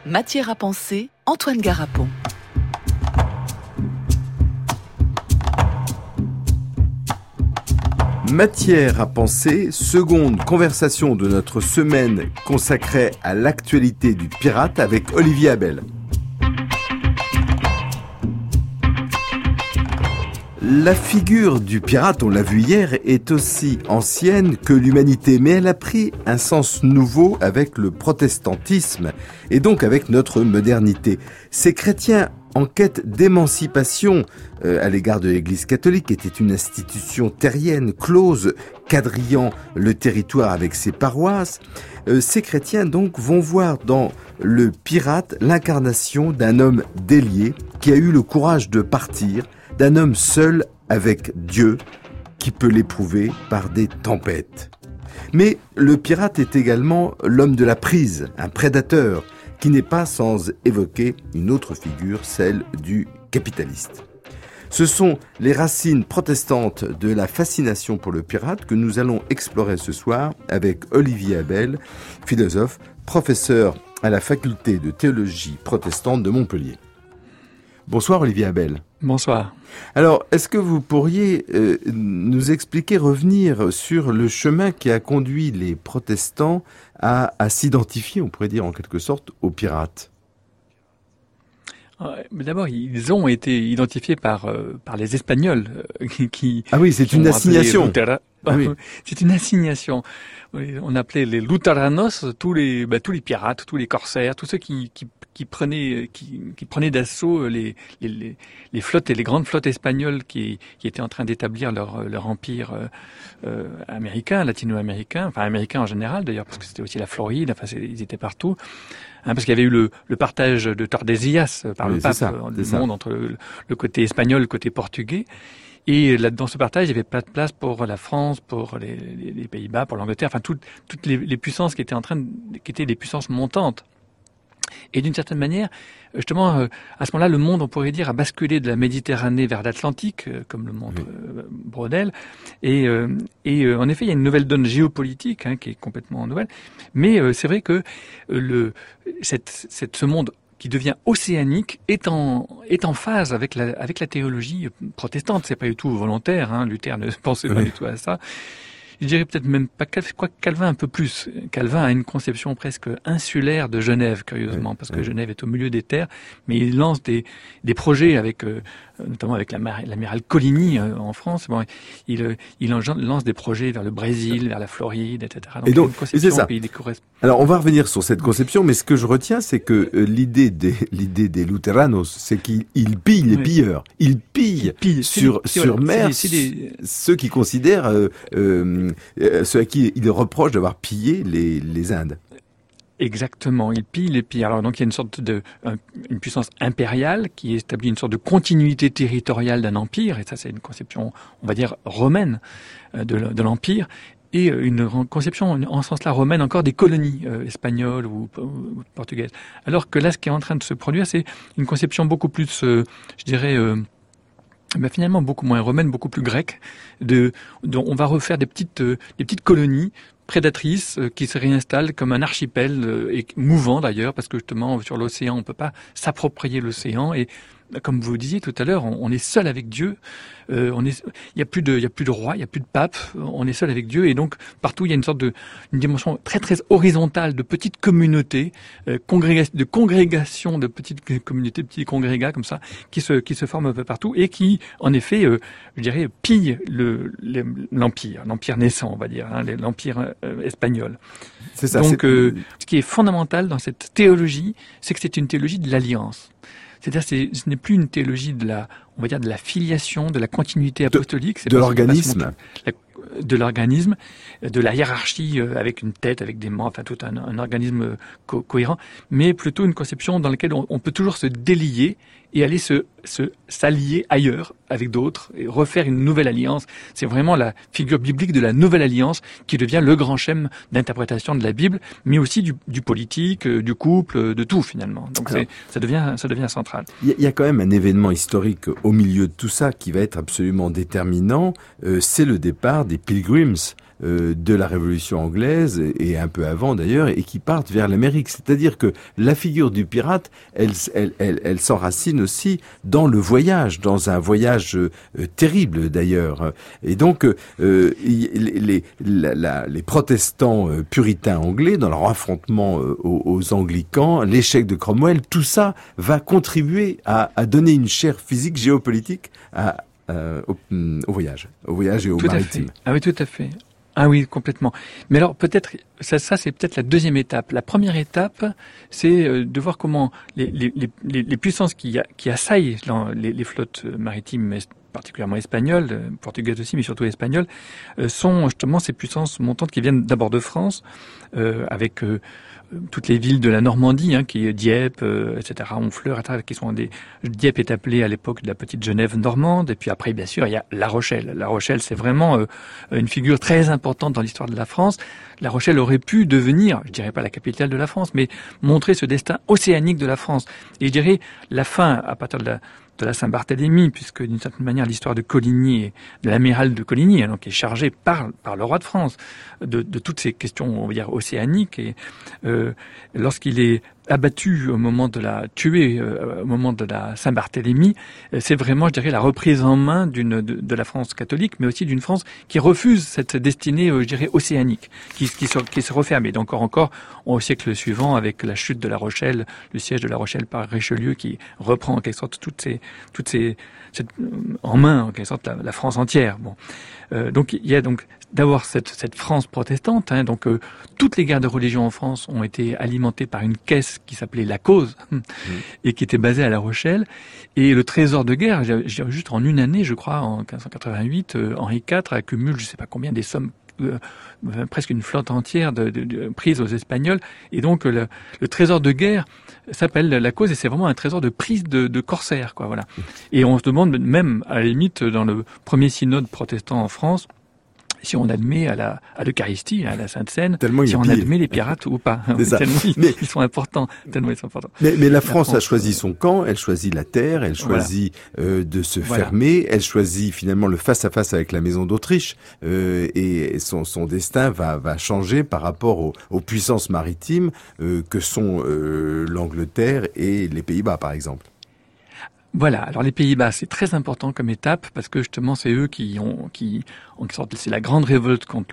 Matière à penser, Antoine Garapon. Matière à penser, seconde conversation de notre semaine consacrée à l'actualité du pirate avec Olivier Abel. La figure du pirate, on l'a vu hier, est aussi ancienne que l'humanité, mais elle a pris un sens nouveau avec le protestantisme et donc avec notre modernité. Ces chrétiens en quête d'émancipation à l'égard de l'Église catholique était une institution terrienne, close, quadrillant le territoire avec ses paroisses. Ces chrétiens donc vont voir dans le pirate l'incarnation d'un homme délié qui a eu le courage de partir, d'un homme seul avec Dieu qui peut l'éprouver par des tempêtes. Mais le pirate est également l'homme de la prise, un prédateur qui n'est pas sans évoquer une autre figure, celle du capitaliste. Ce sont les racines protestantes de la fascination pour le pirate que nous allons explorer ce soir avec Olivier Abel, philosophe, professeur à la faculté de théologie protestante de Montpellier. Bonsoir Olivier Abel. Bonsoir. Alors, est-ce que vous pourriez nous expliquer, revenir sur le chemin qui a conduit les protestants à s'identifier, on pourrait dire en quelque sorte, aux pirates ? Mais d'abord, ils ont été identifiés par les Espagnols qui... Ah oui, c'est une assignation. Ah oui. C'est une assignation. On appelait les luteranos tous les pirates, tous les corsaires, tous ceux qui prenaient d'assaut les flottes et les grandes flottes espagnoles qui étaient en train d'établir leur empire américain, latino-américain, enfin américain en général d'ailleurs, parce que c'était aussi la Floride, enfin ils étaient partout. Parce qu'il y avait eu le partage de Tordesillas par le pape du monde entre le côté espagnol, le côté portugais. Et là, dans ce partage, il n'y avait pas de place pour la France, pour les Pays-Bas, pour l'Angleterre, enfin toutes les puissances qui étaient des puissances montantes. Et d'une certaine manière, justement, à ce moment-là, le monde, on pourrait dire, a basculé de la Méditerranée vers l'Atlantique, comme le montre Braudel. Et en effet, il y a une nouvelle donne géopolitique qui est complètement nouvelle. Mais c'est vrai que ce monde qui devient océanique est en phase avec la théologie protestante. C'est pas du tout volontaire. Luther ne pensait pas du tout à ça. Je dirais peut-être même pas Calvin un peu plus. Calvin a une conception presque insulaire de Genève, curieusement, parce que Genève est au milieu des terres, mais il lance des projets avec, notamment avec l'amiral Coligny en France. Bon, il lance des projets vers le Brésil, vers la Floride, etc. Donc, c'est ça. Alors, on va revenir sur cette conception, mais ce que je retiens, c'est que l'idée des Luteranos, c'est qu'ils pillent les pilleurs. Ils pillent sur mer ceux qui considèrent ceux à qui il reproche d'avoir pillé les Indes. Exactement, il pille les pires. Alors donc il y a une sorte une puissance impériale qui établit une sorte de continuité territoriale d'un empire, et ça c'est une conception, on va dire, romaine de l'empire, et une conception en ce sens-là romaine encore des colonies espagnoles ou portugaises. Alors que là, ce qui est en train de se produire, c'est une conception beaucoup plus, je dirais, finalement beaucoup moins romaine, beaucoup plus grecque. On va refaire des petites colonies prédatrices qui se réinstallent comme un archipel et mouvant d'ailleurs, parce que justement sur l'océan on peut pas s'approprier l'océan, et comme vous disiez tout à l'heure, on est seul avec Dieu. Il y a plus de roi, il y a plus de pape. On est seul avec Dieu, et donc partout il y a une dimension très très horizontale de petites communautés, de congrégation de petites communautés, de petits congrégats comme ça, qui se forment un peu partout et qui, en effet, je dirais, pillent l'empire naissant, on va dire, l'empire espagnol. C'est ça. Donc, ce qui est fondamental dans cette théologie, c'est que c'est une théologie de l'alliance. C'est-à-dire, ce n'est plus une théologie de la filiation, de la continuité apostolique. C'est de l'organisme. De l'organisme, de la hiérarchie avec une tête, avec des membres, enfin tout un organisme cohérent, mais plutôt une conception dans laquelle on peut toujours se délier et aller s'allier ailleurs avec d'autres et refaire une nouvelle alliance. C'est vraiment la figure biblique de la nouvelle alliance qui devient le grand schème d'interprétation de la Bible, mais aussi du politique, du couple, de tout finalement. Donc ça devient central. Il y a quand même un événement historique au milieu de tout ça qui va être absolument déterminant. C'est le départ des Pilgrims de la Révolution anglaise et un peu avant d'ailleurs, et qui partent vers l'Amérique. C'est-à-dire que la figure du pirate, elle s'enracine aussi dans le voyage, dans un voyage terrible d'ailleurs. Et donc les protestants puritains anglais, dans leur affrontement aux anglicans, l'échec de Cromwell, tout ça va contribuer à donner une chair physique géopolitique au voyage et au maritime. Ah oui, tout à fait. Ah oui, complètement. Mais alors peut-être ça c'est peut-être la deuxième étape. La première étape, c'est de voir comment les puissances qui assaillent les flottes maritimes, particulièrement espagnoles, portugaises aussi, mais surtout espagnoles, sont justement ces puissances montantes qui viennent d'abord de France, avec toutes les villes de la Normandie, qui est Dieppe, etc., Honfleur, etc., qui sont Dieppe est appelée à l'époque de la petite Genève normande, et puis après, bien sûr, il y a La Rochelle. La Rochelle, c'est vraiment une figure très importante dans l'histoire de la France. La Rochelle aurait pu devenir, je dirais pas la capitale de la France, mais montrer ce destin océanique de la France. Et je dirais la fin, à partir de la Saint-Barthélemy, puisque d'une certaine manière l'histoire de Coligny, de l'amiral de Coligny, donc qui est chargé par le roi de France de toutes ces questions, on va dire océaniques, et lorsqu'il est abattu au moment de au moment de la Saint-Barthélemy, c'est vraiment, je dirais, la reprise en main de la France catholique, mais aussi d'une France qui refuse cette destinée, je dirais, océanique, qui se referme. Et donc encore au siècle suivant, avec la chute de La Rochelle, le siège de La Rochelle par Richelieu, qui reprend en quelque sorte en main, en quelque sorte, la France entière. Bon. Donc il y a donc d'abord cette France protestante, donc toutes les guerres de religion en France ont été alimentées par une caisse qui s'appelait la Cause et qui était basée à La Rochelle, et le trésor de guerre, juste en une année, je crois, en 1588, Henri IV accumule je sais pas combien des sommes, presque une flotte entière prise aux Espagnols, et donc le trésor de guerre s'appelle la Cause, et c'est vraiment un trésor de prise de corsaires, quoi, voilà. Et on se demande même, à la limite, dans le premier synode protestant en France, si on admet à l'Eucharistie, à la Sainte Seine, si on admet les pirates ou pas. Tellement ils sont importants. Mais la France a choisi son camp, elle choisit la terre, elle choisit de se fermer, elle choisit finalement le face-à-face avec la Maison d'Autriche, et son destin va changer par rapport aux puissances maritimes que sont l'Angleterre et les Pays-Bas, par exemple. Voilà. Alors les Pays-Bas, c'est très important comme étape parce que justement c'est eux qui c'est la grande révolte contre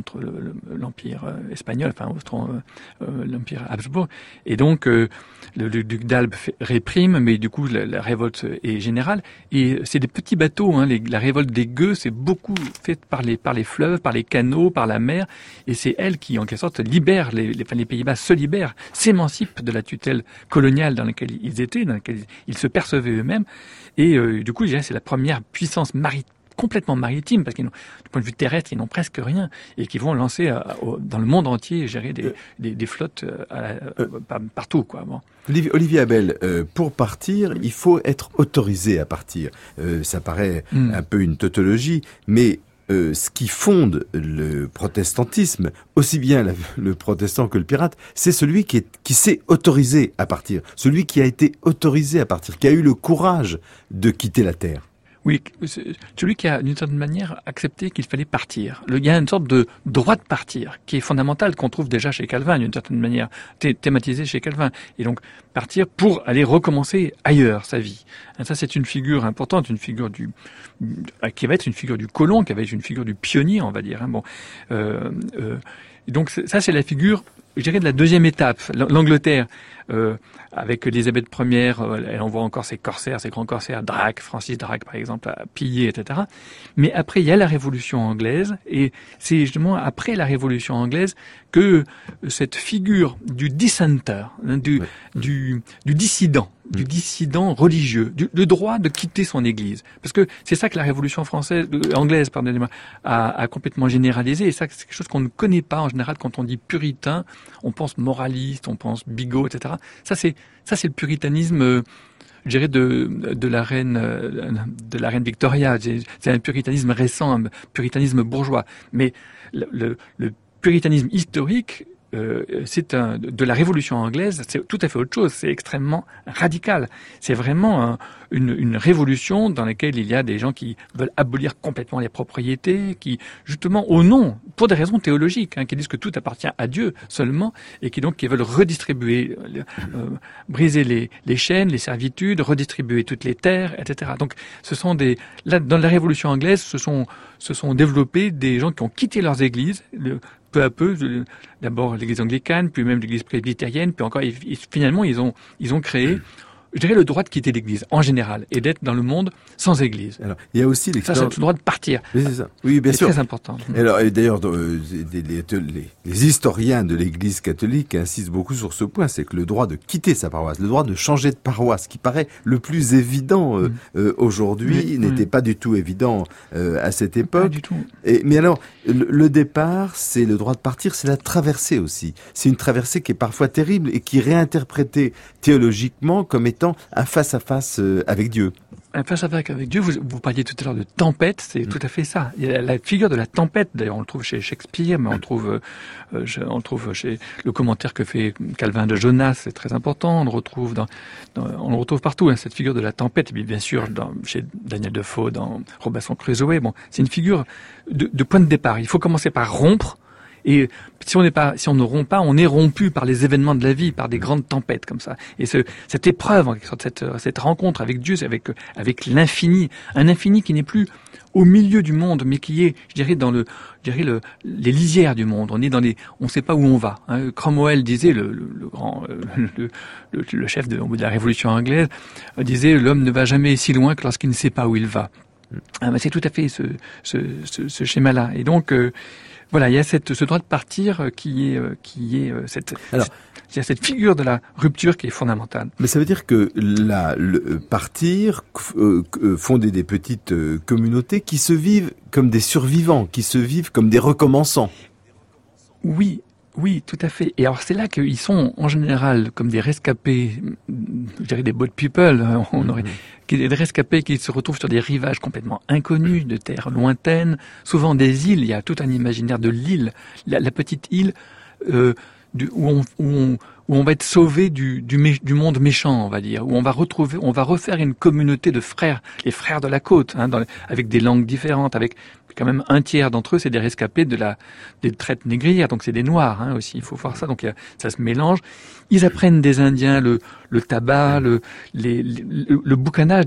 l'empire espagnol, enfin l'empire Habsbourg. Et donc le duc d'Albe réprime, mais du coup la révolte est générale. Et c'est des petits bateaux. La révolte des gueux, c'est beaucoup fait par les fleuves, par les canaux, par la mer. Et c'est elle qui en quelque sorte libère les Pays-Bas se libèrent, s'émancipent de la tutelle coloniale dans laquelle ils étaient, dans laquelle ils se percevaient eux-mêmes. Et du coup, je dirais, c'est la première puissance complètement maritime, parce qu'ils du point de vue terrestre, ils n'ont presque rien, et qui vont lancer dans le monde entier, gérer des flottes partout, quoi. Bon. Olivier Abel, pour partir, il faut être autorisé à partir. Ça paraît un peu une tautologie, mais ce qui fonde le protestantisme, aussi bien le protestant que le pirate, c'est celui qui s'est autorisé à partir, celui qui a été autorisé à partir, qui a eu le courage de quitter la terre. Oui, celui qui a, d'une certaine manière, accepté qu'il fallait partir. Il y a une sorte de droit de partir, qui est fondamental, qu'on trouve déjà chez Calvin, d'une certaine manière, thématisé chez Calvin. Et donc, partir pour aller recommencer ailleurs sa vie. Et ça, c'est une figure importante, une figure qui va être une figure du colon, qui va être une figure du pionnier, on va dire. Bon, donc ça, c'est la figure, je dirais, de la deuxième étape. L'Angleterre, avec Élisabeth Ier, on voit encore ces corsaires, ces grands corsaires, Drake, Francis Drake par exemple, à piller, etc. Mais après, il y a la Révolution anglaise, et c'est justement après la Révolution anglaise que cette figure du dissenter, du dissident, du dissident religieux, le droit de quitter son église. Parce que c'est ça que la Révolution anglaise, pardonnez-moi, a complètement généralisé, et ça, c'est quelque chose qu'on ne connaît pas en général. Quand on dit puritain, on pense moraliste, on pense bigot, etc. Ça c'est le puritanisme, je dirais, de la reine Victoria. C'est un puritanisme récent, un puritanisme bourgeois. Mais le puritanisme historique de la Révolution anglaise, c'est tout à fait autre chose. C'est extrêmement radical. C'est vraiment une révolution dans laquelle il y a des gens qui veulent abolir complètement les propriétés, qui justement au nom, pour des raisons théologiques, qui disent que tout appartient à Dieu seulement, et qui veulent redistribuer, briser les chaînes, les servitudes, redistribuer toutes les terres, etc. Donc, dans la Révolution anglaise, se sont développés des gens qui ont quitté leurs églises, peu à peu, d'abord l'église anglicane, puis même l'église presbytérienne, puis encore, finalement, ils ont créé, je dirais, le droit de quitter l'église, en général, et d'être dans le monde sans église. Alors, il y a aussi l'expérience. Ça, c'est le droit de partir. Oui, c'est ça. Oui, bien sûr. C'est très important. Alors, et d'ailleurs, les historiens de l'église catholique insistent beaucoup sur ce point, c'est que le droit de quitter sa paroisse, le droit de changer de paroisse, qui paraît le plus évident aujourd'hui, n'était pas du tout évident à cette époque. Pas du tout. Mais alors, le départ, c'est le droit de partir, c'est la traversée aussi. C'est une traversée qui est parfois terrible et qui est réinterprétée théologiquement comme étant un face-à-face avec Dieu. Un face-à-face avec Dieu, vous parliez tout à l'heure de tempête, c'est tout à fait ça. Il y a la figure de la tempête, d'ailleurs on le trouve chez Shakespeare, mais on le trouve chez le commentaire que fait Calvin de Jonas, c'est très important, on le retrouve on le retrouve partout, cette figure de la tempête, et bien sûr chez Daniel Defoe, dans Robinson Crusoe. Bon, c'est une figure de point de départ. Il faut commencer par rompre. Et si on ne rompt pas, on est rompu par les événements de la vie, par des grandes tempêtes comme ça. Et cette épreuve, en quelque sorte, cette rencontre avec Dieu, c'est avec l'infini, un infini qui n'est plus au milieu du monde, mais qui est, je dirais, les lisières du monde. On sait pas où on va. Cromwell disait, le chef de la Révolution anglaise, disait, l'homme ne va jamais si loin que lorsqu'il ne sait pas où il va. C'est tout à fait ce schéma-là. Et donc, voilà, il y a ce droit de partir qui est cette figure de la rupture qui est fondamentale. Mais ça veut dire que le partir, fonder des petites communautés qui se vivent comme des survivants, qui se vivent comme des recommençants. Oui, tout à fait. Et alors c'est là qu'ils sont en général comme des rescapés, je dirais des boat people, des rescapés qui se retrouvent sur des rivages complètement inconnus, de terres lointaines, souvent des îles. Il y a tout un imaginaire de l'île, la petite île où on va être sauvé du monde méchant, on va dire, où on va refaire une communauté de frères, les frères de la côte, avec des langues différentes, avec quand même un tiers d'entre eux, c'est des rescapés des traites négrières, donc c'est des noirs aussi, il faut voir ça, donc ça se mélange. Ils apprennent des Indiens le tabac, le boucanage,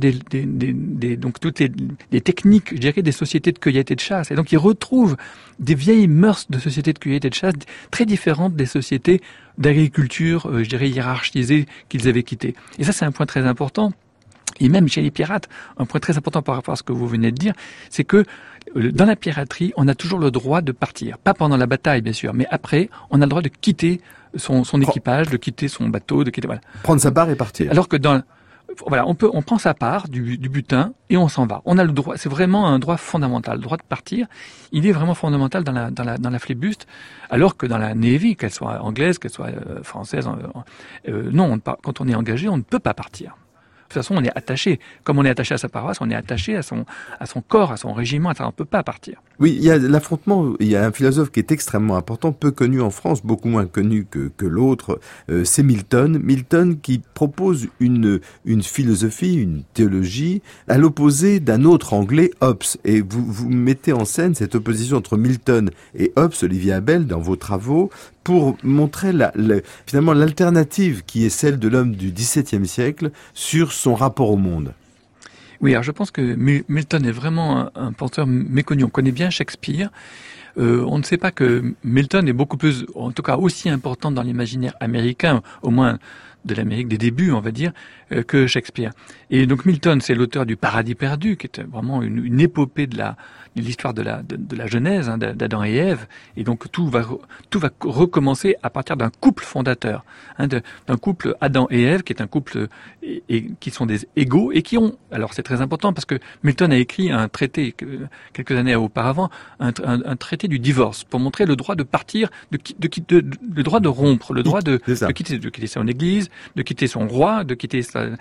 donc toutes les techniques, je dirais, des sociétés de cueillette et de chasse. Et donc ils retrouvent des vieilles mœurs de sociétés de cueillette et de chasse très différentes des sociétés d'agriculture, je dirais, hiérarchisées qu'ils avaient quittées. Et ça, c'est un point très important. Et même chez les pirates, un point très important par rapport à ce que vous venez de dire, c'est que dans la piraterie, on a toujours le droit de partir. Pas pendant la bataille, bien sûr, mais après, on a le droit de quitter son équipage, de quitter son bateau, voilà. Prendre sa part et partir. Alors que on prend sa part du butin et on s'en va. On a le droit, c'est vraiment un droit fondamental. Le droit de partir, il est vraiment fondamental dans la flibuste, alors que dans la Navy, qu'elle soit anglaise, qu'elle soit française, non, quand on est engagé, on ne peut pas partir. De toute façon, on est attaché. Comme on est attaché à sa paroisse, on est attaché à son corps, à son régiment. On ne peut pas partir. Oui, il y a l'affrontement. Il y a un philosophe qui est extrêmement important, peu connu en France, beaucoup moins connu que l'autre. C'est Milton. Milton qui propose une philosophie, une théologie, à l'opposé d'un autre Anglais, Hobbes. Et vous mettez en scène cette opposition entre Milton et Hobbes, Olivier Abel, dans vos travaux, pour montrer finalement l'alternative qui est celle de l'homme du XVIIe siècle sur son rapport au monde. Oui, alors je pense que Milton est vraiment un penseur méconnu. On connaît bien Shakespeare. On ne sait pas que Milton est beaucoup plus, en tout cas aussi important dans l'imaginaire américain, au moins de l'Amérique des débuts, on va dire, que Shakespeare. Et donc Milton, c'est l'auteur du Paradis perdu, qui est vraiment une épopée de l'histoire de la Genèse, d'Adam et Ève. Et donc tout va recommencer à partir d'un couple fondateur, d'un couple Adam et Ève, qui est un couple qui sont des égaux et qui ont. Alors c'est très important parce que Milton a écrit un traité quelques années auparavant, un traité du divorce pour montrer le droit de partir, le droit de rompre, le droit de quitter son église, de quitter son roi, de quitter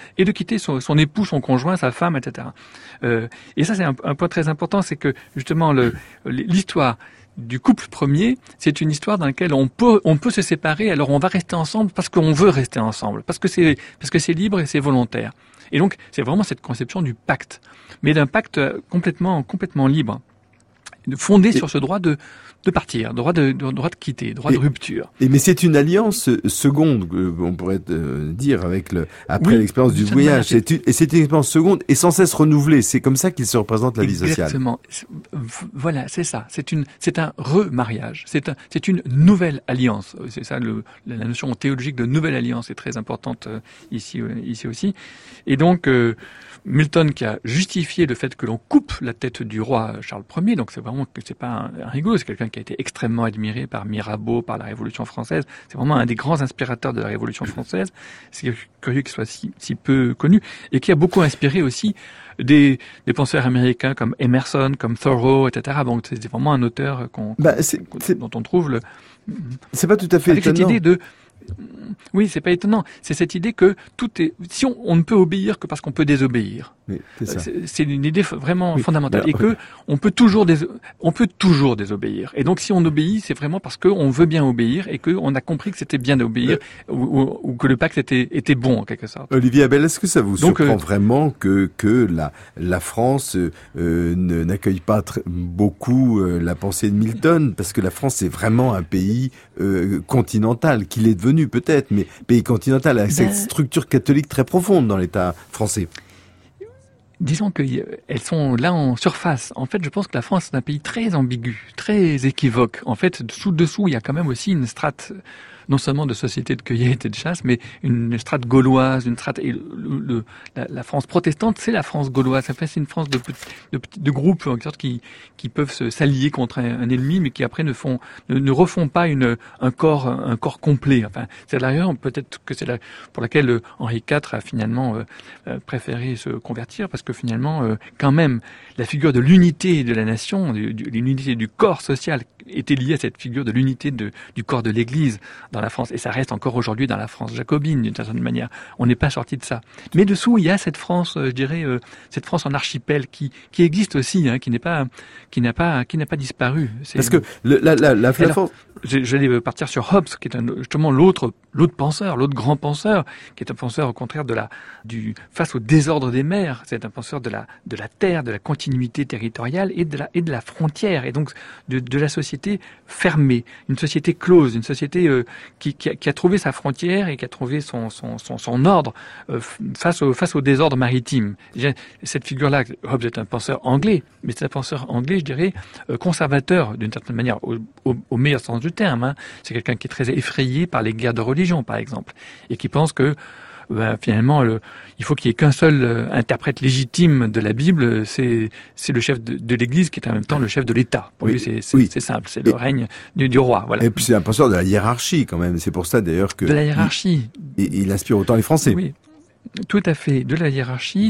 son époux, son conjoint, sa femme, etc. Et ça, c'est un point très important, c'est que justement l'histoire du couple premier, c'est une histoire dans laquelle on peut se séparer, alors on va rester ensemble parce qu'on veut rester ensemble, parce que c'est libre et c'est volontaire. Et donc, c'est vraiment cette conception du pacte, mais d'un pacte complètement libre, fondé sur ce droit de partir, droit de quitter, droit de rupture. Mais c'est une alliance seconde, on pourrait dire, après l'expérience du voyage. C'est une expérience seconde et sans cesse renouvelée. C'est comme ça qu'il se représente la vie sociale. Exactement. Voilà, c'est ça. C'est un remariage. C'est une nouvelle alliance. C'est ça, la notion théologique de nouvelle alliance est très importante ici aussi. Et donc, Milton qui a justifié le fait que l'on coupe la tête du roi Charles Ier, donc c'est pas un rigolo, c'est quelqu'un qui a été extrêmement admiré par Mirabeau, par la Révolution française, c'est vraiment un des grands inspirateurs de la Révolution française, c'est curieux qu'il soit si peu connu, et qui a beaucoup inspiré aussi des penseurs américains comme Emerson, comme Thoreau, etc. Bon, c'est vraiment un auteur dont on trouve c'est pas tout à fait avec étonnant. cette idée oui, c'est pas étonnant. C'est cette idée que si on ne peut obéir que parce qu'on peut désobéir. Oui, c'est une idée vraiment fondamentale. Et que on peut toujours désobéir. Et donc, si on obéit, c'est vraiment parce qu'on veut bien obéir et qu'on a compris que c'était bien d'obéir ou que le pacte était bon, en quelque sorte. Olivier Abel, est-ce que ça vous surprend vraiment que la France n'accueille pas beaucoup la pensée de Milton? Parce que la France, c'est vraiment un pays continental, qu'il est devenu peut-être, mais pays continental avec cette structure catholique très profonde dans l'État français. Disons qu'elles sont là en surface. En fait, je pense que la France est un pays très ambigu, très équivoque. En fait, dessous, il y a quand même aussi une strate, non seulement de société de cueillette et de chasse, mais une strate gauloise, une strate. Et la France protestante, c'est la France gauloise. Ça fait c'est une France de groupes en sorte qui peuvent s'allier contre un ennemi, mais qui après ne refont pas un corps complet. Enfin, c'est d'ailleurs peut-être que c'est pour laquelle Henri IV a finalement préféré se convertir, parce que finalement, quand même, la figure de l'unité de la nation, l'unité du corps social, était liée à cette figure de l'unité du corps de l'Église dans la France. Et ça reste encore aujourd'hui dans la France jacobine, d'une certaine manière. On n'est pas sorti de ça. Mais dessous, il y a cette France, je dirais, cette France en archipel qui existe aussi, qui n'a pas disparu. Parce que la France... J'allais partir sur Hobbes, qui est justement l'autre penseur, l'autre grand penseur, qui est un penseur au contraire face au désordre des mers. C'est un penseur de la terre, de la continuité territoriale et de la frontière, et donc de la société fermée, une société close, une société qui a trouvé sa frontière et qui a trouvé son ordre face au désordre maritime. Cette figure-là, Hobbes est un penseur anglais, mais c'est un penseur anglais, je dirais, conservateur d'une certaine manière, au meilleur sens du terme. C'est quelqu'un qui est très effrayé par les guerres de religion, par exemple, et qui pense que finalement, il faut qu'il n'y ait qu'un seul interprète légitime de la Bible, c'est le chef de l'Église qui est en même temps le chef de l'État. Pour lui, c'est simple, c'est le règne du roi. Voilà. Et puis c'est un penseur de la hiérarchie quand même. C'est pour ça d'ailleurs que de la hiérarchie. Il inspire autant les Français. Oui. Tout à fait, de la hiérarchie,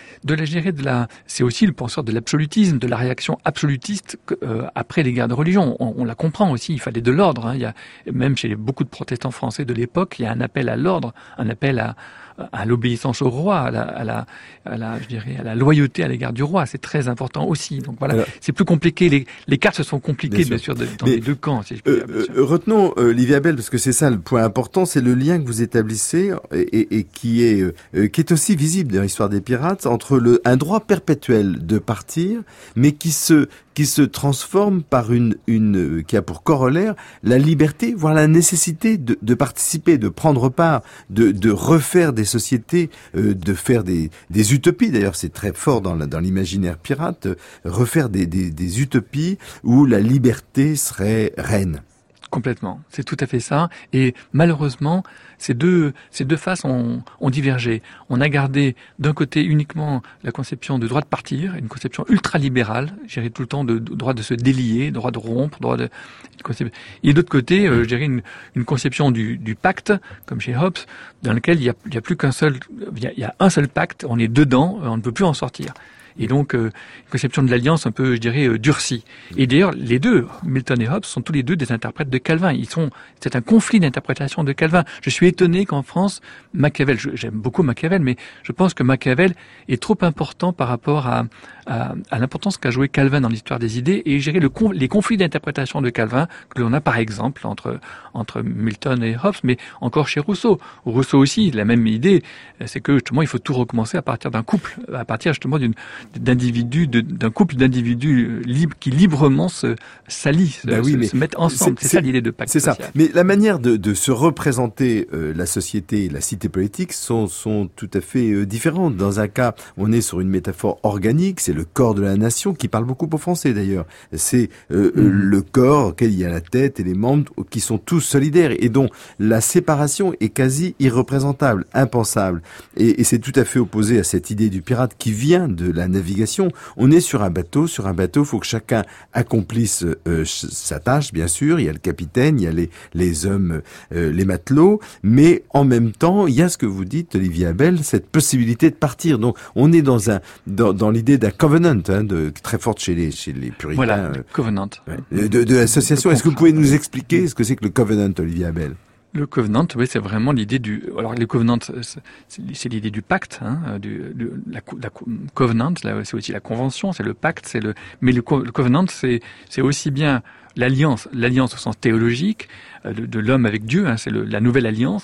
c'est aussi le penseur de l'absolutisme, de la réaction absolutiste après les guerres de religion. On la comprend aussi, il fallait de l'ordre. Il y a, même chez beaucoup de protestants français de l'époque, il y a un appel à l'ordre, un appel à l'obéissance au roi, à la loyauté à l'égard du roi. C'est très important aussi. Donc voilà, alors, c'est plus compliqué. Les cartes se sont compliquées, bien sûr dans les deux camps. Si je peux dire, bien sûr. Retenons, Olivier Abel, parce que c'est ça le point important, c'est le lien que vous établissez et qui est aussi visible dans l'histoire des pirates entre un droit perpétuel de partir, mais qui se transforme par qui a pour corollaire la liberté, voire la nécessité de participer, de prendre part, de refaire des sociétés, de faire des utopies. D'ailleurs, c'est très fort dans l'imaginaire pirate, refaire des utopies où la liberté serait reine. Complètement, c'est tout à fait ça. Et malheureusement, ces deux faces ont divergé. On a gardé d'un côté uniquement la conception de droit de partir, une conception ultra-libérale, je dirais tout le temps de droit de se délier, droit de rompre, et d'autre côté, je dirais une conception du pacte, comme chez Hobbes, dans lequel il y a plus qu'un seul, il y a un seul pacte, on est dedans, on ne peut plus en sortir. Et donc, une conception de l'alliance un peu, je dirais, durcie. Et d'ailleurs, les deux, Milton et Hobbes, sont tous les deux des interprètes de Calvin. C'est un conflit d'interprétation de Calvin. Je suis étonné qu'en France, Machiavel, j'aime beaucoup Machiavel, mais je pense que Machiavel est trop important par rapport à l'importance qu'a joué Calvin dans l'histoire des idées, et je dirais les conflits d'interprétation de Calvin que l'on a par exemple entre Milton et Hobbes, mais encore chez Rousseau. Rousseau aussi, la même idée, c'est que justement il faut tout recommencer à partir d'un couple, à partir justement d'un couple d'individus libres qui librement s'allient, se mettent ensemble. C'est ça l'idée de pacte social. C'est ça. Mais la manière de se représenter la société et la cité politique sont tout à fait différentes. Dans un cas, on est sur une métaphore organique, c'est le corps de la nation, qui parle beaucoup aux Français d'ailleurs. C'est le corps auquel il y a la tête et les membres qui sont tous solidaires et dont la séparation est quasi irreprésentable, impensable. Et c'est tout à fait opposé à cette idée du pirate qui vient de la navigation. On est sur un bateau, il faut que chacun accomplisse sa tâche, bien sûr. Il y a le capitaine, il y a les hommes, les matelots, mais en même temps, il y a ce que vous dites, Olivier Abel, cette possibilité de partir. Donc, on est dans l'idée d'un covenant, très forte chez les puritains. Voilà, covenant. De l'association. Est-ce que vous pouvez nous expliquer ce que c'est que le covenant, Olivier Abel? Le covenant, oui, c'est vraiment l'idée alors le covenant, c'est l'idée du pacte, la covenant, c'est aussi la convention, c'est le pacte, mais le covenant, c'est aussi bien l'alliance au sens théologique de l'homme avec Dieu, c'est la nouvelle alliance,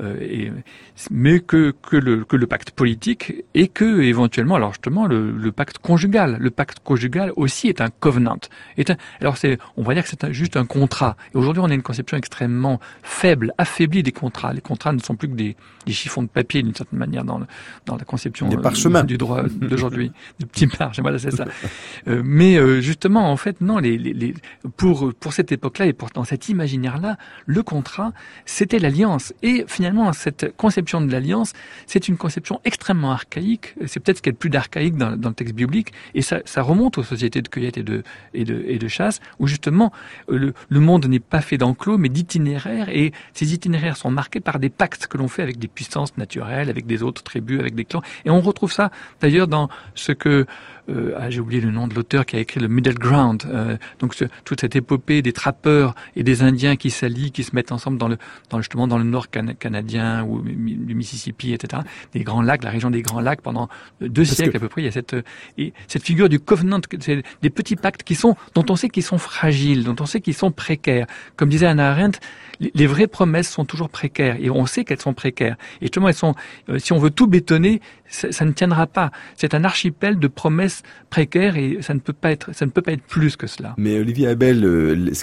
mais que le pacte politique et que éventuellement, alors justement, le pacte conjugal. Le pacte conjugal aussi est un covenant. On va dire que c'est juste un contrat. Et aujourd'hui, on a une conception extrêmement faible, affaiblie des contrats. Les contrats ne sont plus que des chiffons de papier d'une certaine manière dans la conception du droit d'aujourd'hui, des petits marges. Voilà, c'est ça. Mais justement, en fait, non, pour cette époque-là et dans cet imaginaire-là, le contrat, c'était l'alliance. Et finalement, cette conception de l'alliance, c'est une conception extrêmement archaïque. C'est peut-être ce qu'il y a de plus d'archaïque dans le texte biblique. Et ça remonte aux sociétés de cueillette et de chasse, où justement, le monde n'est pas fait d'enclos, mais d'itinéraires. Et ces itinéraires sont marqués par des pactes que l'on fait avec des puissances naturelles, avec des autres tribus, avec des clans. Et on retrouve ça, d'ailleurs, dans ce que j'ai oublié le nom de l'auteur qui a écrit le Middle Ground. Donc toute cette épopée des trappeurs et des Indiens qui s'allient, qui se mettent ensemble justement dans le nord canadien ou du Mississippi, etc. Des Grands Lacs, la région des Grands Lacs, pendant 2 siècles à peu près, il y a cette figure du covenant, c'est des petits pactes dont on sait qu'ils sont fragiles, dont on sait qu'ils sont précaires. Comme disait Hannah Arendt, les vraies promesses sont toujours précaires et on sait qu'elles sont précaires. Et justement, si on veut tout bétonner, ça ne tiendra pas. C'est un archipel de promesses précaires et ça ne peut pas être plus que cela. Mais Olivier Abel, ce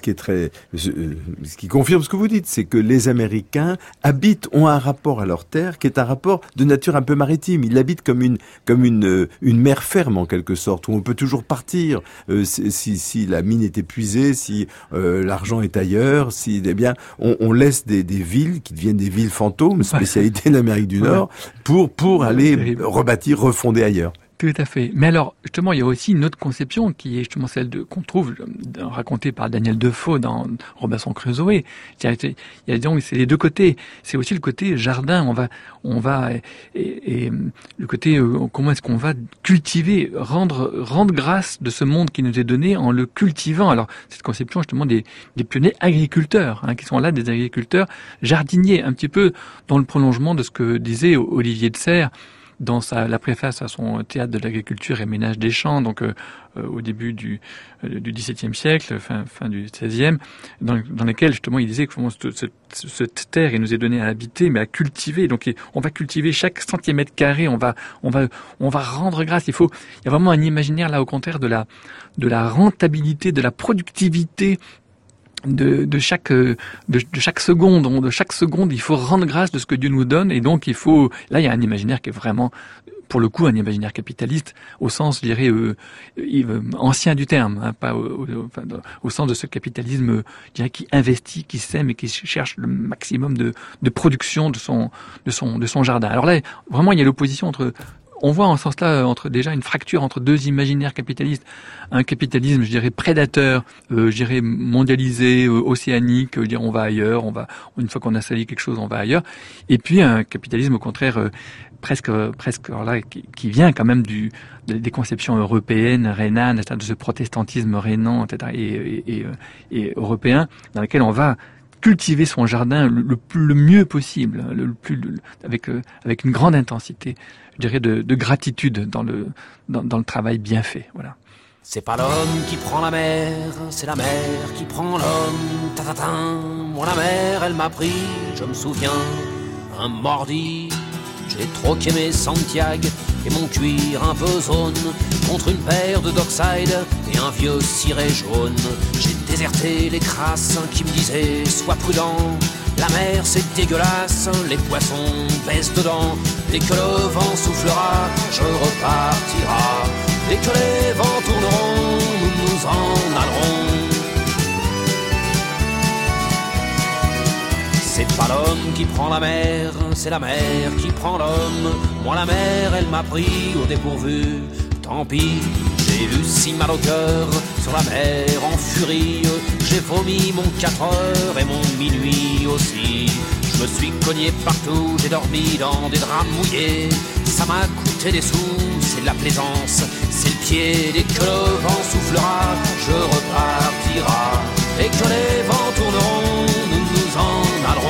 qui confirme ce que vous dites, c'est que les Américains ont un rapport à leur terre qui est un rapport de nature un peu maritime. Ils l'habitent comme une mer ferme en quelque sorte, où on peut toujours partir si la mine est épuisée, si l'argent est ailleurs, on laisse des villes qui deviennent des villes fantômes, spécialité de l'Amérique du Nord, pour aller rebâtir, refonder ailleurs. Tout à fait. Mais alors, justement, il y a aussi une autre conception qui est justement celle qu'on trouve racontée par Daniel Defoe dans Robinson Crusoe. Il y a donc, c'est les deux côtés. C'est aussi le côté jardin. On va et le côté comment est-ce qu'on va cultiver, rendre grâce de ce monde qui nous est donné en le cultivant. Alors, cette conception justement des pionniers agriculteurs, qui sont là des agriculteurs jardiniers, un petit peu dans le prolongement de ce que disait Olivier de Serres dans la préface à son théâtre de l'agriculture et ménage des champs, donc au début du XVIIe siècle, fin du XVIe, dans lesquels justement il disait que cette terre nous est donnée à habiter, mais à cultiver. Donc on va cultiver chaque centimètre carré, on va rendre grâce. Il y a vraiment un imaginaire là au contraire de la rentabilité, de la productivité. De chaque seconde, il faut rendre grâce de ce que Dieu nous donne, et donc là il y a un imaginaire qui est vraiment, pour le coup, un imaginaire capitaliste au sens, je dirais, ancien du terme, pas au sens de ce capitalisme, je dirais, qui investit, qui sème et qui cherche le maximum de production de son jardin. Alors là, vraiment, il y a l'opposition entre on voit en ce sens-là déjà une fracture entre deux imaginaires capitalistes. Un capitalisme, je dirais, prédateur, je dirais mondialisé, océanique, dire on va ailleurs, une fois qu'on a sali quelque chose, on va ailleurs. Et puis un capitalisme au contraire presque alors là, qui vient quand même des conceptions européennes, rhénanes, de ce protestantisme rhénan, etc. et européen, dans lequel on va cultiver son jardin le mieux possible, avec une grande intensité, je dirais, de gratitude dans le travail bien fait. Voilà. C'est pas l'homme qui prend la mer, c'est la mer qui prend l'homme. Ta-ta-ta. Moi la mer, elle m'a pris, je me souviens, un mordi. J'ai troqué mes Santiago et mon cuir un peu zone contre une paire de Dockside et un vieux ciré jaune. J'ai déserté les crasses qui me disaient sois prudent. La mer c'est dégueulasse, les poissons baissent dedans. Dès que le vent soufflera, je repartira. Dès que les vents tourneront, nous nous en allerons. C'est pas l'homme qui prend la mer, c'est la mer qui prend l'homme. Moi la mer, elle m'a pris au dépourvu. Tant pis, j'ai eu si mal au cœur sur la mer en furie. J'ai vomi mon 4 heures et mon minuit aussi. Je me suis cogné partout, j'ai dormi dans des draps mouillés. Ça m'a coûté des sous, c'est de la plaisance, c'est le pied. Dès que le vent soufflera, je repartira. Dès que les vents tourneront, nous nous en allerons.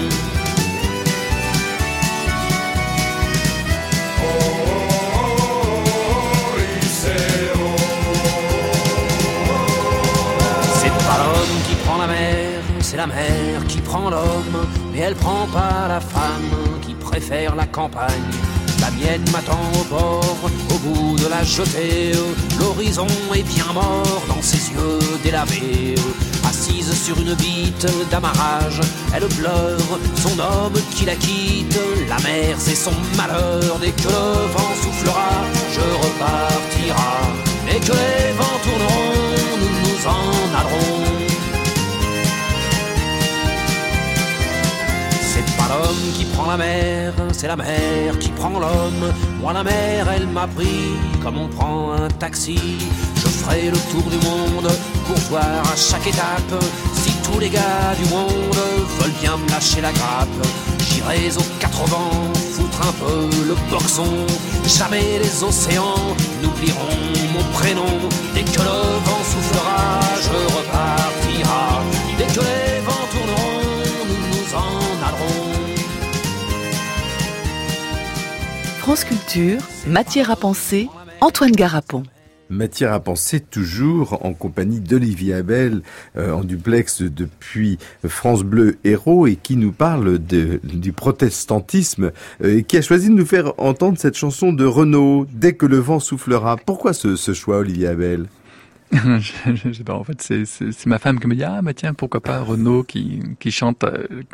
C'est pas l'homme qui prend la mer, c'est la mer qui prend l'homme. Mais elle prend pas la femme qui préfère la campagne. La mienne m'attend au bord, au bout de la jetée. L'horizon est bien mort dans ses yeux délavés. Assise sur une bite d'amarrage, elle pleure son homme qui la quitte. La mer c'est son malheur, dès que le vent soufflera, je repartira. Dès que les vents tourneront, nous nous en allerons. C'est pas l'homme qui prend la mer, c'est la mer qui prend l'homme. Moi la mer elle m'a pris comme on prend un taxi. Je ferai le tour du monde pour voir à chaque étape si tous les gars du monde veulent bien me lâcher la grappe. J'irai aux 4 vents foutre un peu le boxon. Jamais les océans n'oublieront mon prénom. Dès que le vent soufflera, je repartira. Dès que les vents tourneront, nous nous en allerons. France Culture, matière à penser, Antoine Garapon. Matière à penser toujours en compagnie d'Olivier Abel en duplex depuis France Bleu Héros et qui nous parle du protestantisme et qui a choisi de nous faire entendre cette chanson de Renaud, Dès que le vent soufflera. Pourquoi ce choix, Olivier Abel ? Je sais pas, en fait, c'est ma femme qui me dit tiens, pourquoi pas Renaud qui chante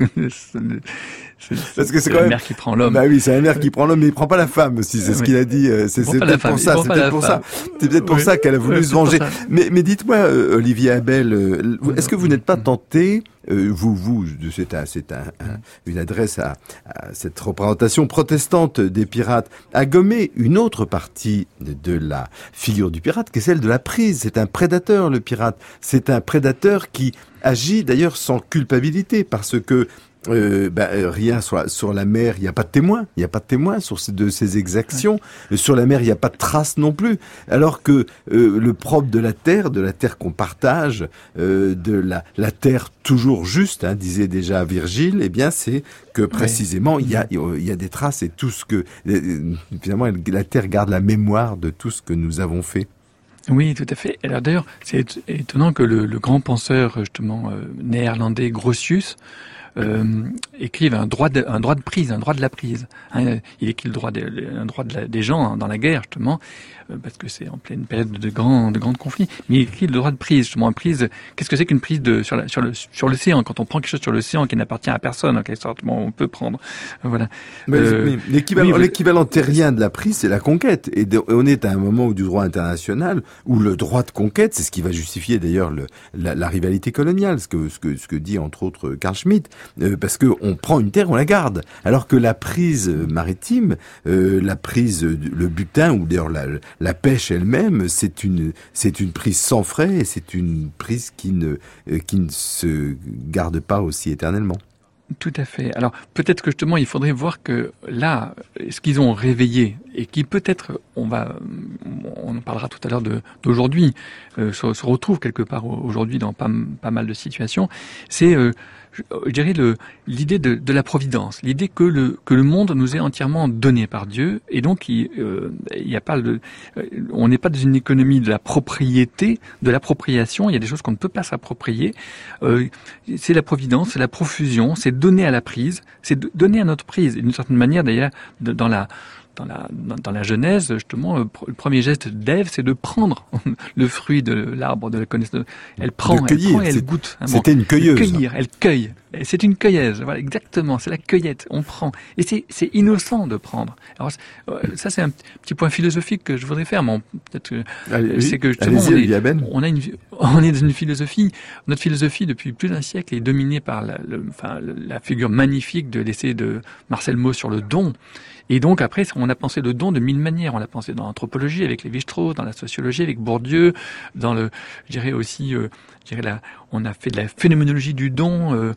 parce que c'est quand la même mère qui prend l'homme. Bah oui, c'est la mère qui prend l'homme, mais il prend pas la femme aussi, c'est ce qu'il a dit. C'est peut-être pour ça. C'est peut-être pour ça qu'elle a voulu se venger. Mais dites-moi, Olivier Abel, est-ce que vous n'êtes pas tenté, c'est une adresse à cette représentation protestante des pirates, à gommer une autre partie de la figure du pirate, qui est celle de la prise. C'est un prédateur, le pirate. C'est un prédateur qui agit d'ailleurs sans culpabilité, parce que rien sur la mer, il n'y a pas de témoin. Il n'y a pas de témoin de ces exactions. Sur la mer, il n'y a pas de traces non plus. Alors que le propre de la terre qu'on partage, de la terre toujours juste, disait déjà Virgile, eh bien c'est que précisément il y a des traces et tout ce que finalement la terre garde la mémoire de tout ce que nous avons fait. Oui, tout à fait. Alors d'ailleurs, c'est étonnant que le grand penseur justement néerlandais Grotius écrive un droit de prise, un droit de la prise. Il écrit un droit des gens dans la guerre justement, parce que c'est en pleine période de grands conflits. Mais il écrit le droit de prise, justement, une prise. Qu'est-ce que c'est qu'une prise sur l'océan, quand on prend quelque chose sur l'océan qui n'appartient à personne, en quelque sorte, on peut prendre. Voilà. Mais l'équivalent terrien de la prise, c'est la conquête. Et on est à un moment où du droit international, où le droit de conquête, c'est ce qui va justifier d'ailleurs la rivalité coloniale, ce que dit entre autres Carl Schmitt. parce que on prend une terre, on la garde. Alors que la prise maritime, le butin ou d'ailleurs la pêche elle-même, c'est une prise sans frais et c'est une prise qui ne se garde pas aussi éternellement. Tout à fait. Alors peut-être que justement il faudrait voir que là, ce qu'ils ont réveillé et qui peut-être, on en parlera tout à l'heure d'aujourd'hui, se retrouve quelque part aujourd'hui dans pas mal de situations, c'est je dirais l'idée de la providence, l'idée que le monde nous est entièrement donné par Dieu, et donc il y a pas on n'est pas dans une économie de la propriété, de l'appropriation. Il y a des choses qu'on ne peut pas s'approprier. C'est la providence, c'est la profusion, c'est donner à la prise, c'est donner à notre prise. Et d'une certaine manière, d'ailleurs, dans la Genèse, justement, le premier geste d'Ève, c'est de prendre le fruit de l'arbre de la connaissance. Elle prend et elle goûte. C'était une cueilleuse. Cueillir, elle cueille. C'est une cueilleuse, voilà, exactement. C'est la cueillette. On prend. Et c'est innocent de prendre. Alors, ça, c'est un petit point philosophique que je voudrais faire. Bon, peut-être que c'est que justement, on est dans une philosophie. Notre philosophie, depuis plus d'un siècle, est dominée par la figure magnifique de l'essai de Marcel Mauss sur le don. Et donc après, on a pensé le don de mille manières. On l'a pensé dans l'anthropologie avec Lévi-Strauss, dans la sociologie avec Bourdieu, dans on a fait de la phénoménologie du don,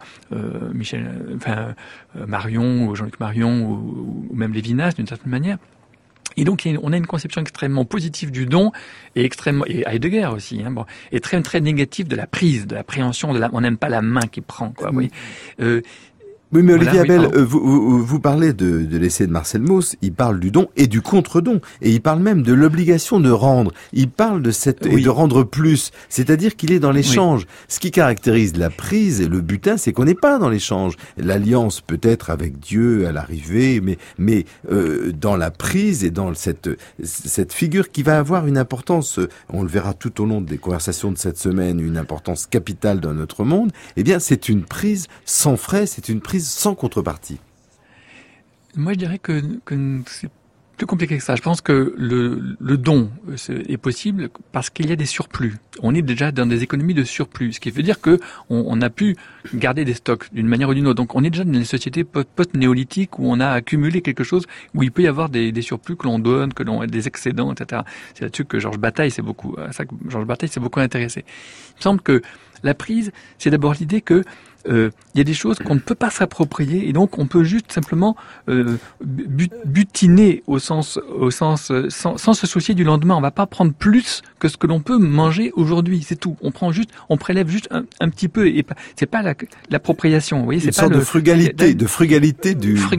Marion, ou Jean-Luc Marion, ou même Lévinas d'une certaine manière. Et donc, on a une conception extrêmement positive du don et Heidegger aussi, et très, très négative de la prise, de l'appréhension, on n'aime pas la main qui prend, quoi, oui. Oui, mais Olivier Abel, vous parlez de l'essai de Marcel Mauss, il parle du don et du contre-don, et il parle même de l'obligation de rendre, il parle de et de rendre plus, c'est-à-dire qu'il est dans l'échange. Oui. Ce qui caractérise la prise et le butin, c'est qu'on n'est pas dans l'échange. L'alliance peut-être avec Dieu à l'arrivée, mais dans la prise et dans cette figure qui va avoir une importance, on le verra tout au long des conversations de cette semaine, une importance capitale dans notre monde, eh bien c'est une prise sans frais, c'est une prise sans contrepartie. Moi, je dirais que c'est plus compliqué que ça. Je pense que le don est possible parce qu'il y a des surplus. On est déjà dans des économies de surplus, ce qui veut dire que on a pu garder des stocks d'une manière ou d'une autre. Donc, on est déjà dans les sociétés post-néolithiques où on a accumulé quelque chose, où il peut y avoir des surplus que l'on donne, que l'on a des excédents, etc. C'est là-dessus que Georges Bataille s'est beaucoup intéressé. Il me semble que la prise, c'est d'abord l'idée que il y a des choses qu'on ne peut pas s'approprier et donc on peut juste simplement butiner au sens sans se soucier du lendemain. On va pas prendre plus que ce que l'on peut manger aujourd'hui, c'est tout. On prélève juste un petit peu et c'est pas l'appropriation. Vous voyez, c'est pas de frugalité, Il y a une frugalité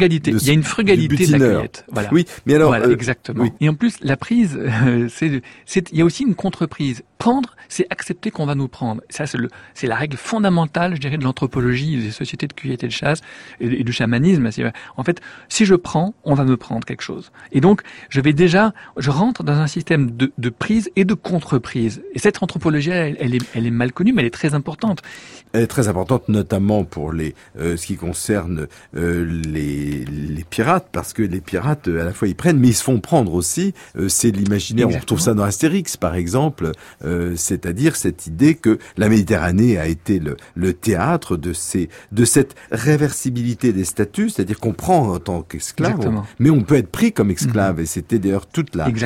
de la cueillette. Voilà. Oui, mais alors exactement. Oui. Et en plus, la prise, il y a aussi une contre-prise. Prendre, c'est accepter qu'on va nous prendre. Ça, c'est la règle fondamentale, je dirais, de l'anthropologie, des sociétés de cueillette et de chasse et du chamanisme. En fait, si je prends, on va me prendre quelque chose. Et donc, je rentre dans un système de prise et de contre-prise. Et cette anthropologie, elle est mal connue, mais elle est très importante. Elle est très importante, notamment pour ce qui concerne les pirates, parce que les pirates, à la fois, ils prennent, mais ils se font prendre aussi. C'est l'imaginaire. Exactement. On retrouve ça dans Astérix, par exemple. C'est-à-dire cette idée que la Méditerranée a été le théâtre de cette réversibilité des statuts, c'est-à-dire qu'on prend en tant qu'esclave, mais on peut être pris comme esclave. Et c'était d'ailleurs toute la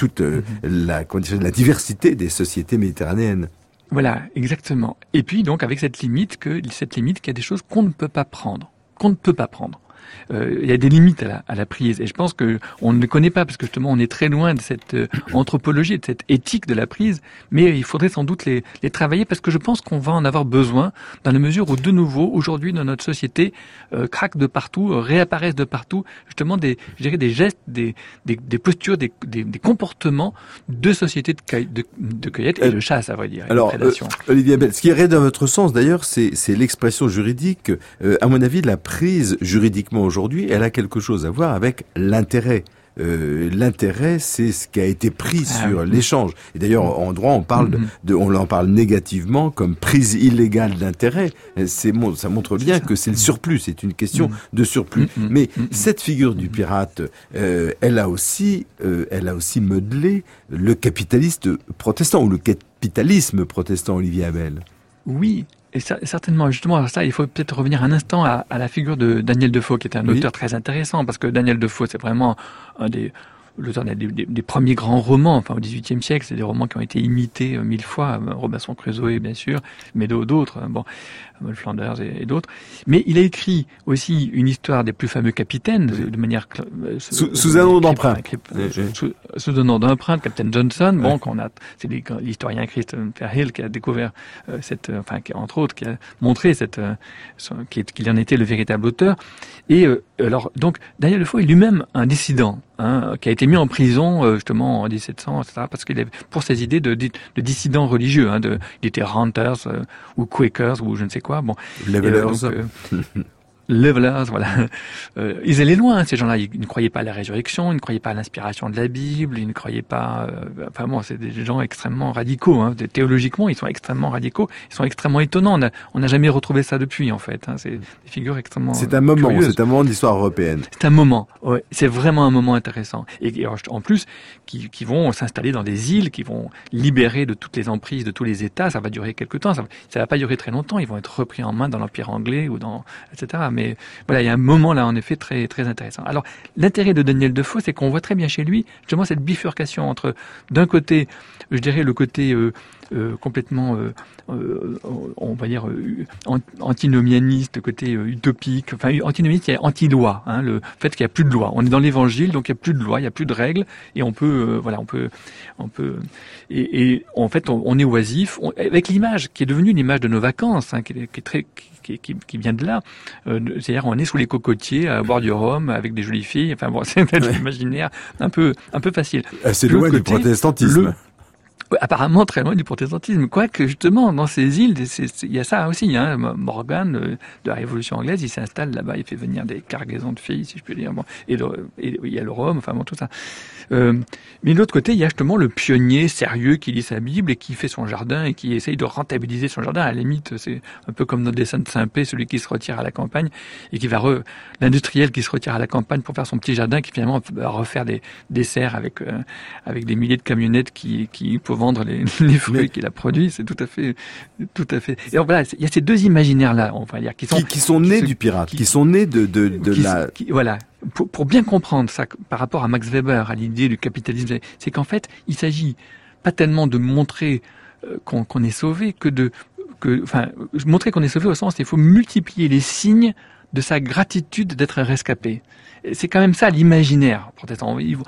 diversité des sociétés méditerranéennes. Voilà, exactement. Et puis donc avec cette limite qu'il y a des choses qu'on ne peut pas prendre. Il y a des limites à la prise, et je pense que on ne connaît pas parce que justement on est très loin de cette anthropologie, de cette éthique de la prise, mais il faudrait sans doute les travailler parce que je pense qu'on va en avoir besoin dans la mesure où de nouveau aujourd'hui dans notre société craquent de partout, réapparaissent de partout justement des gestes, des postures, des comportements de société de cueillette et de chasse, à vrai dire. Alors Olivier Abel, ce qui irait dans votre sens d'ailleurs, c'est l'expression juridique. À mon avis, la prise juridiquement aujourd'hui, elle a quelque chose à voir avec l'intérêt. L'intérêt, c'est ce qui a été pris sur l'échange. Et d'ailleurs, en droit, on en parle négativement comme prise illégale d'intérêt. Ça montre bien que c'est le surplus, c'est une question de surplus. Mais cette figure du pirate, elle a aussi modelé le capitaliste protestant ou le capitalisme protestant, Olivier Abel. Oui, Et ça, certainement, justement, ça, il faut peut-être revenir un instant à la figure de Daniel Defoe, qui est un auteur très intéressant, parce que Daniel Defoe, c'est vraiment l'auteur des premiers grands romans, enfin au XVIIIe siècle, c'est des romans qui ont été imités 1000 fois, Robinson Crusoe bien sûr, mais d'autres, Moll Flanders et d'autres. Mais il a écrit aussi une histoire des plus fameux capitaines, de manière sous un nom d'emprunt. Sous un nom d'emprunt, Captain Johnson. C'est l'historien Christopher Fairhill qui a découvert qui entre autres qui a montré qu'il en était le véritable auteur. Et alors donc Daniel Defoe est lui-même un dissident. Qui a été mis en prison justement en 1700, etc., parce qu'il avait pour ses idées de dissidents religieux. Il était Ranters ou Quakers ou je ne sais quoi. Bon, Levelers, voilà. Ils allaient loin, ces gens-là. Ils ne croyaient pas à la résurrection, ils ne croyaient pas à l'inspiration de la Bible, ils ne croyaient pas... c'est des gens extrêmement radicaux. Théologiquement, ils sont extrêmement radicaux, ils sont extrêmement étonnants. On n'a jamais retrouvé ça depuis, en fait. C'est des figures extrêmement C'est un moment, curieuses. C'est un moment de l'histoire européenne. C'est un moment, ouais. C'est vraiment un moment intéressant. Et en plus, qui vont s'installer dans des îles, qui vont libérer de toutes les emprises de tous les États. Ça va durer quelque temps, ça va pas durer très longtemps. Ils vont être repris en main dans l'Empire anglais ou etc. Mais voilà, il y a un moment là, en effet, très très intéressant. Alors, l'intérêt de Daniel Defoe, c'est qu'on voit très bien chez lui justement cette bifurcation entre, d'un côté, je dirais le côté complètement, on va dire, antinomianiste, côté utopique, enfin antinomianiste, il y a anti-loi, le fait qu'il n'y a plus de loi. On est dans l'Évangile, donc il n'y a plus de loi, il n'y a plus de règles, et on peut, et en fait, on est oisif, avec l'image qui est devenue une image de nos vacances, qui vient de là. C'est-à-dire, on est sous les cocotiers, à boire du rhum, avec des jolies filles. Enfin bon, c'est un imaginaire un peu facile. C'est loin du protestantisme. Apparemment très loin du protestantisme. Quoique, justement, dans ces îles, il y a ça aussi. Morgan, de la Révolution anglaise, il s'installe là-bas, il fait venir des cargaisons de filles, si je peux dire. Bon, et il y a le rhum, enfin bon, tout ça. Mais de l'autre côté, il y a justement le pionnier sérieux qui lit sa Bible et qui fait son jardin et qui essaye de rentabiliser son jardin. À la limite, c'est un peu comme notre dessin de Saint-Pé, celui qui se retire à la campagne et qui va l'industriel qui se retire à la campagne pour faire son petit jardin, qui finalement va refaire des serres avec des milliers de camionnettes qui pour vendre les fruits qu'il a produits. C'est tout à fait. Et alors voilà, il y a ces deux imaginaires là, on va dire, qui sont nés du pirate, qui sont nés voilà. Pour bien comprendre ça, par rapport à Max Weber, à l'idée du capitalisme, c'est qu'en fait, il s'agit pas tellement de montrer qu'on est sauvé montrer qu'on est sauvé au sens il faut multiplier les signes de sa gratitude d'être rescapé. C'est quand même ça l'imaginaire protestant. Il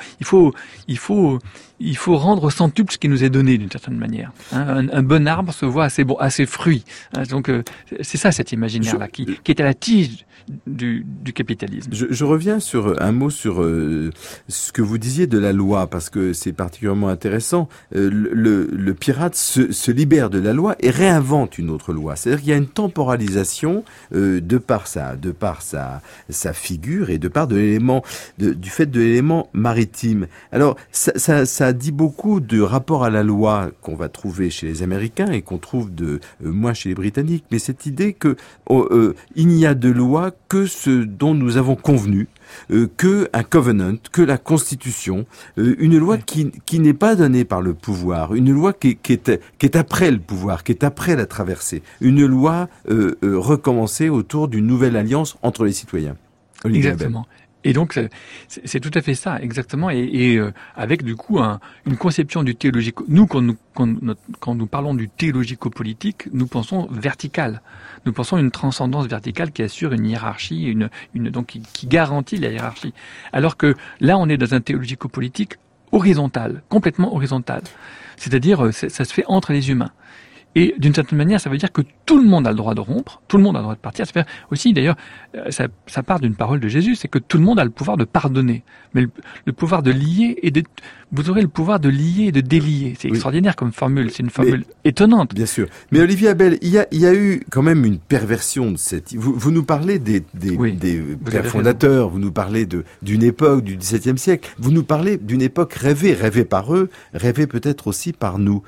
faut rendre centuple ce qui nous est donné d'une certaine manière. Un bon arbre se voit à ses fruits. Donc c'est ça cet imaginaire-là qui est à la tige du capitalisme. Je reviens sur un mot sur ce que vous disiez de la loi, parce que c'est particulièrement intéressant. Le pirate se libère de la loi et réinvente une autre loi. C'est-à-dire qu'il y a une temporalisation de par sa figure et de par du fait de l'élément maritime. Alors ça dit beaucoup de rapport à la loi qu'on va trouver chez les Américains et qu'on trouve moins chez les Britanniques. Mais cette idée que il n'y a de loi que ce dont nous avons convenu, que un covenant, que la Constitution, une loi qui n'est pas donnée par le pouvoir, une loi qui est après le pouvoir, qui est après la traversée, une loi recommencée autour d'une nouvelle alliance entre les citoyens. Olivier Exactement. Abel. Et donc, c'est tout à fait ça, exactement. Et avec, du coup, une conception du théologico... Nous, quand nous parlons du théologico-politique, nous pensons vertical. Nous pensons une transcendance verticale qui assure une hiérarchie, donc qui garantit la hiérarchie. Alors que là, on est dans un théologico-politique horizontal, complètement horizontal. C'est-à-dire, ça se fait entre les humains. Et d'une certaine manière, ça veut dire que tout le monde a le droit de rompre, tout le monde a le droit de partir. Ça fait aussi, d'ailleurs, ça part d'une parole de Jésus, c'est que tout le monde a le pouvoir de pardonner. Mais le pouvoir de lier vous aurez le pouvoir de lier et de délier. C'est extraordinaire comme formule, c'est une formule étonnante. Bien sûr. Mais Olivier Abel, il y a eu quand même une perversion de cette... Vous nous parlez des pères fondateurs, vous nous parlez d'une époque du XVIIe siècle, vous nous parlez d'une époque rêvée par eux, rêvée peut-être aussi par nous.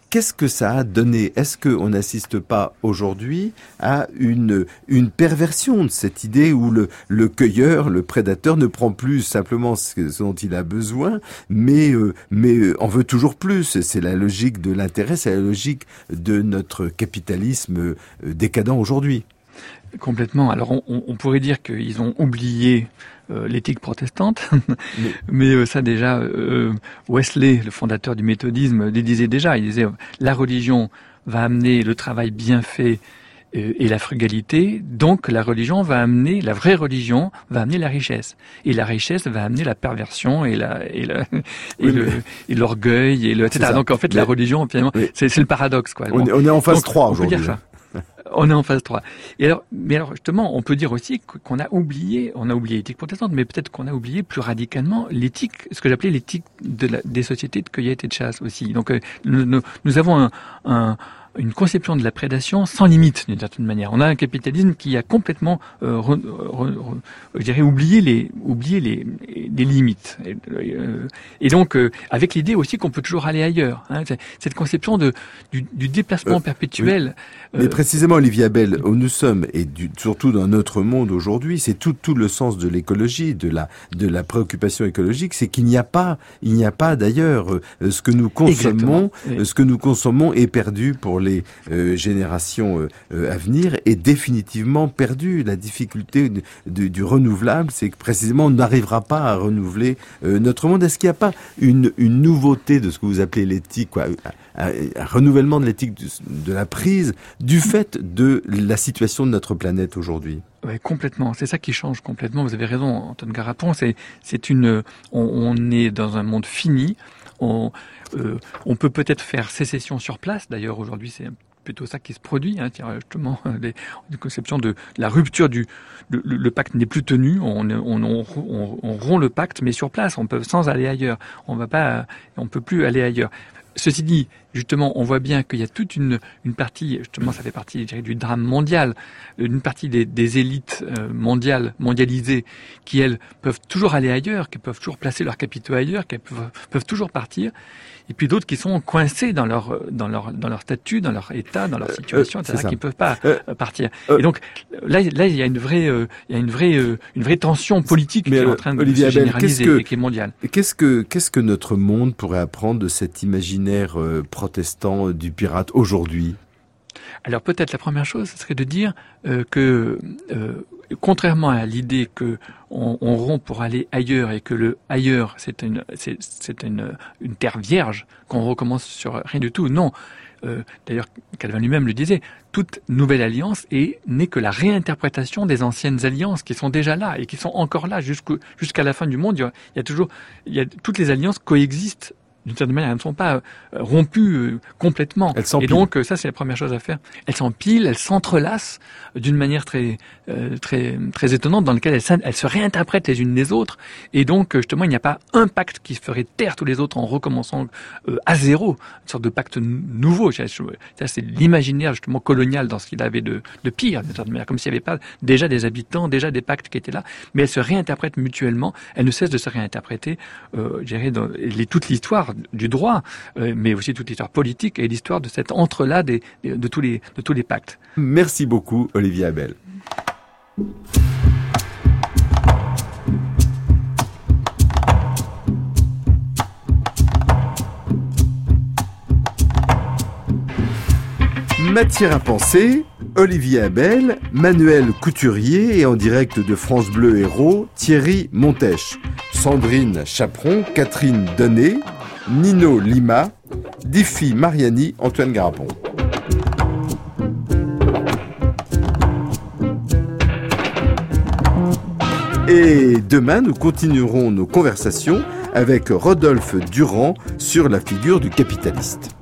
qu'est-ce que ça a donné? Est-ce qu'on n'assiste pas aujourd'hui à une perversion de cette idée où le cueilleur, le prédateur ne prend plus simplement ce dont il a besoin, mais en veut toujours plus? C'est la logique de l'intérêt, c'est la logique de notre capitalisme décadent aujourd'hui. Complètement. Alors on pourrait dire qu'ils ont oublié l'éthique protestante, mais ça déjà, Wesley, le fondateur du méthodisme, le disait déjà. Il disait la religion va amener le travail bien fait et la frugalité, donc la vraie religion va amener la richesse, et la richesse va amener la perversion et l'orgueil etc. Donc en fait la religion finalement c'est le paradoxe quoi. On est en phase 3 aujourd'hui. On est en phase 3. Mais alors justement, on peut dire aussi qu'on a oublié l'éthique protestante, mais peut-être qu'on a oublié plus radicalement l'éthique, ce que j'appelais l'éthique des sociétés de cueillette et de chasse aussi. Donc nous avons une conception de la prédation sans limite d'une certaine manière. On a un capitalisme qui a complètement, je dirais, oublié les limites. Et donc, avec l'idée aussi qu'on peut toujours aller ailleurs. Hein, cette conception du déplacement perpétuel. Mais précisément, Olivier Abel, où nous sommes, et surtout dans notre monde aujourd'hui, c'est tout le sens de l'écologie, de la préoccupation écologique, c'est qu'il n'y a pas d'ailleurs ce que nous consommons, ce que nous consommons est perdu pour les générations à venir, est définitivement perdu. La difficulté du renouvelable, c'est que précisément on n'arrivera pas à renouveler notre monde. Est-ce qu'il n'y a pas une nouveauté de ce que vous appelez l'éthique, quoi, un renouvellement de l'éthique de la prise du fait de la situation de notre planète aujourd'hui? Oui, complètement. C'est ça qui change complètement. Vous avez raison, Antoine Garapon. On est dans un monde fini. On peut peut-être faire sécession sur place. D'ailleurs, aujourd'hui, c'est plutôt ça qui se produit. Hein, justement, une conception de la rupture le pacte n'est plus tenu. On rompt le pacte, mais sur place, sans aller ailleurs. On peut plus aller ailleurs. Ceci dit, justement, on voit bien qu'il y a toute une partie, justement, ça fait partie, je dirais, du drame mondial, une partie des élites mondialisées, qui, elles, peuvent toujours aller ailleurs, qui peuvent toujours placer leurs capitaux ailleurs, qui peuvent toujours partir, et puis d'autres qui sont coincés dans leur statut, dans leur état, dans leur situation, etc., qui ne peuvent pas partir. Et donc, là, il y a une vraie tension politique qui est en train de se généraliser et qui est mondiale. Qu'est-ce que notre monde pourrait apprendre de cet imaginaire protestant du pirate aujourd'hui? Alors peut-être la première chose, ce serait de dire que contrairement à l'idée que on rompt pour aller ailleurs et que le ailleurs c'est une terre vierge, qu'on recommence sur rien du tout. Non. D'ailleurs, Calvin lui-même le disait, toute nouvelle alliance n'est que la réinterprétation des anciennes alliances qui sont déjà là et qui sont encore là jusqu'à la fin du monde. Toutes les alliances coexistent. D'une certaine manière, elles ne sont pas rompues complètement. Et donc, ça, c'est la première chose à faire. Elles s'empilent, elles s'entrelacent d'une manière très étonnante, dans laquelle elles se réinterprètent les unes les autres. Et donc, justement, il n'y a pas un pacte qui ferait taire tous les autres en recommençant à zéro, une sorte de pacte nouveau. Ça, c'est l'imaginaire, justement, colonial dans ce qu'il avait de pire, d'une certaine manière, comme s'il n'y avait pas déjà des habitants, déjà des pactes qui étaient là. Mais elles se réinterprètent mutuellement. Elles ne cessent de se réinterpréter, je dirais, dans toute l'histoire du droit, mais aussi toute l'histoire politique et l'histoire de cet entrelac de tous les pactes. Merci beaucoup, Olivier Abel. Matière à penser, Olivier Abel, Manuel Couturier et en direct de France Bleu Héros, Thierry Montèche, Sandrine Chaperon, Catherine Donnet, Nino Lima, Diffie Mariani, Antoine Garapon. Et demain, nous continuerons nos conversations avec Rodolphe Durand sur la figure du capitaliste.